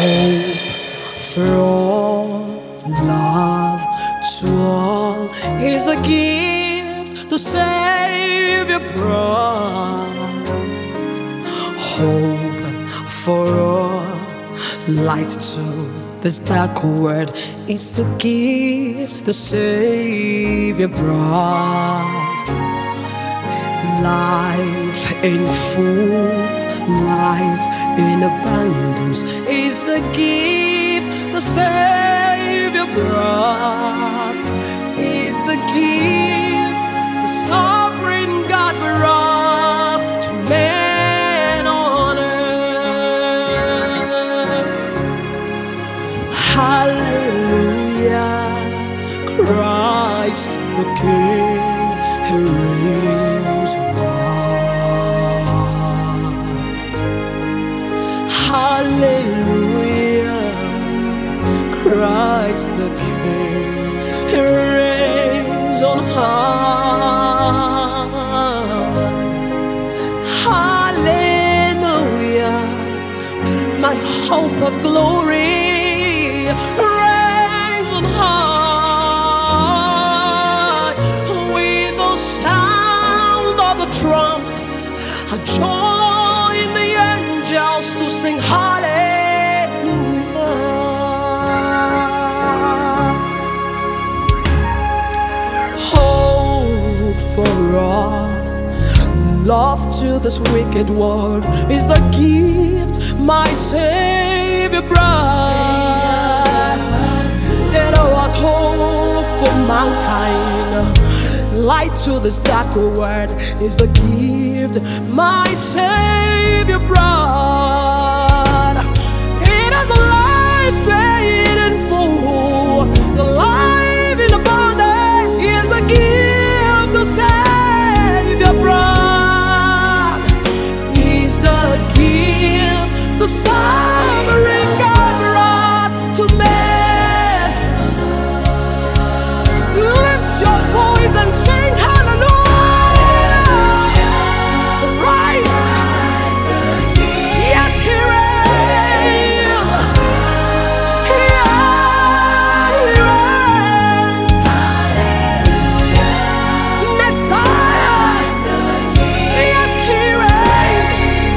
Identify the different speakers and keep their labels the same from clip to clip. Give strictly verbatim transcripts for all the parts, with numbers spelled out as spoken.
Speaker 1: hope for all, love to all is the gift the Savior brought. Hope for all, light to this dark world is the gift the Savior brought. Life in full, life in abundance is the gift the Savior brought. Is the gift the sovereign God brought to man on earth. Hallelujah, Christ the King, He reigns on. Hallelujah, Christ the King, He reigns on high. Hallelujah, my hope of glory reigns on high. With the sound of the trump, I join the angels to sing hallelujah. Hope for all, love to this wicked world is the gift my Savior brought. It was hope for mankind, light to this dark world is the gift my Savior brought. It has a life paid in full, the life in abundance is a gift the Savior brought. Is the gift the sovereign God brought to man. Lift your voice and sing hallelujah. Christ, yes, He reigns. He reigns. Messiah, yes, He reigns.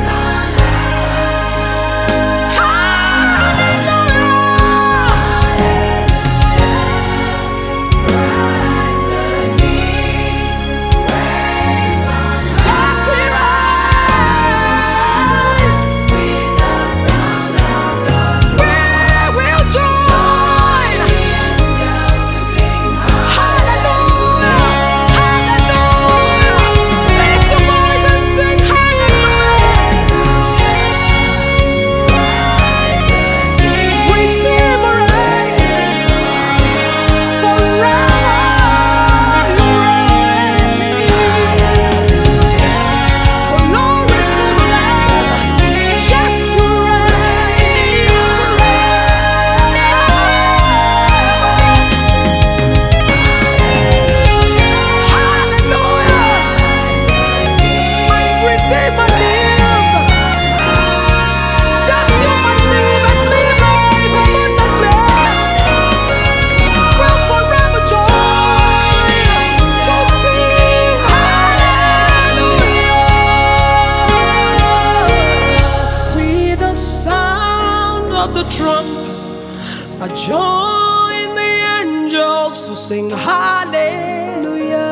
Speaker 1: The trump, I join the angels to sing hallelujah.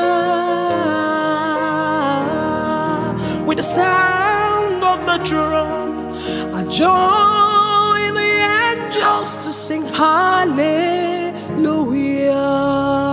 Speaker 1: With the sound of the drum, I join the angels to sing hallelujah.